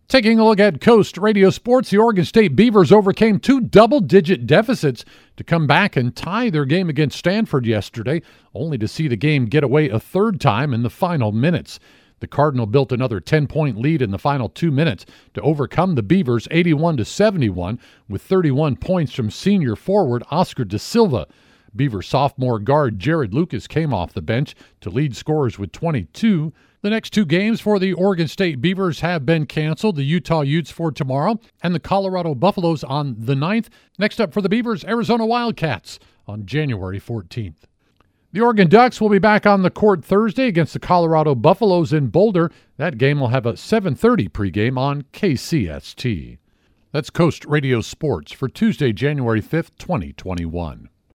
Taking a look at Coast Radio Sports, the Oregon State Beavers overcame two double-digit deficits to come back and tie their game against Stanford yesterday, only to see the game get away a third time in the final minutes. The Cardinal built another 10-point lead in the final 2 minutes to overcome the Beavers 81-71 with 31 points from senior forward Oscar Da Silva. Beaver sophomore guard Jared Lucas came off the bench to lead scorers with 22. The next two games for the Oregon State Beavers have been canceled. The Utah Utes for tomorrow and the Colorado Buffaloes on the 9th. Next up for the Beavers, Arizona Wildcats on January 14th. The Oregon Ducks will be back on the court Thursday against the Colorado Buffaloes in Boulder. That game will have a 7:30 pregame on KCST. That's Coast Radio Sports for Tuesday, January 5th, 2021.